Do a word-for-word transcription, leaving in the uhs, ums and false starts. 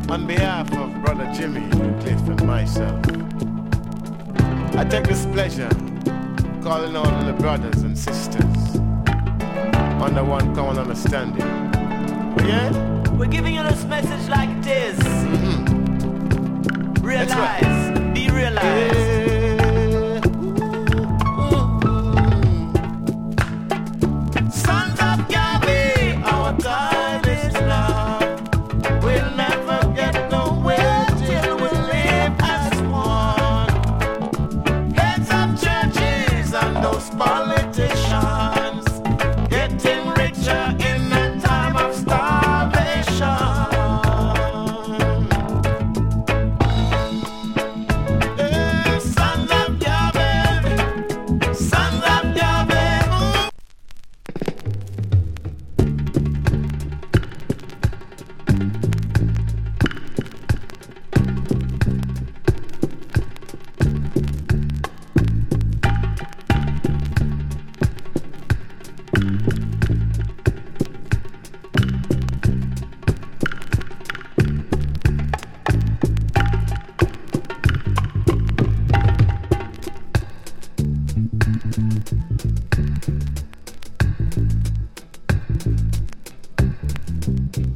On behalf of Brother Jimmy, Cliff, and myself, I take this pleasure calling all the brothers and sisters under one common understanding. Yeah? We're giving you this message like this. Mm-hmm. Realize, right. Be realized. Yeah. Sons of Yahweh, our time is now.